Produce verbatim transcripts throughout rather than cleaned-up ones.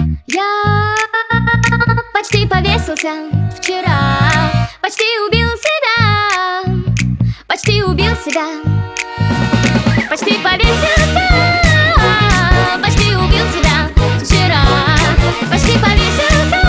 Я почти повесился вчера, почти убил себя, почти убил себя, почти повесился, почти убил себя вчера, почти повесился.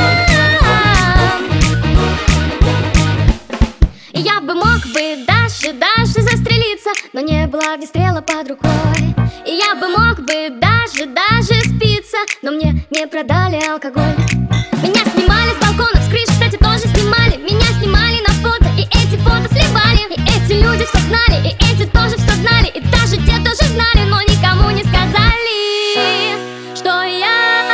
И я бы мог бы даже, даже застрелиться, но не было огнестрела под рукой. И я бы мог бы даже, даже спиться, но мне не продали алкоголь. Меня снимали с балкона, с крыши, кстати, тоже снимали. Меня снимали на фото, и эти фото сливали. И эти люди все знали, и эти тоже все знали. И даже те тоже знали, но никому не сказали, что я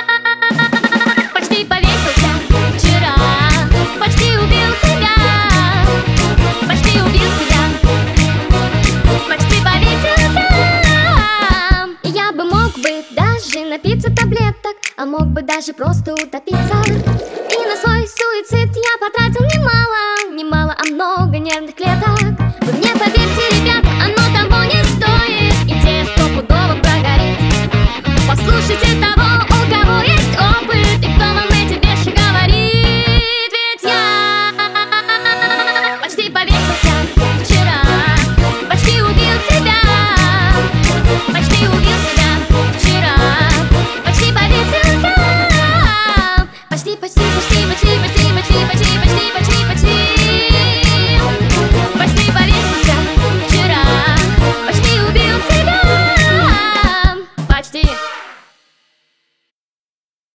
почти повесился вчера, почти убил себя, почти убил себя, почти повесился. И я бы мог бы даже напиться таблеток, а мог бы даже просто утопиться. И на свой суицид я потратил немало, немало, а много нервных клеток. Вы мне поверьте, ребята, оно того не стоит, идея стопудово прогорит. Послушайте того, у кого есть опыт, и кто вам эти вещи говорит. Ведь я почти повесился вчера, почти убил себя, почти убил себя вчера, почти повесился. Почти, почти, почти, почти, почти, почти, почти, почти, почти, почти.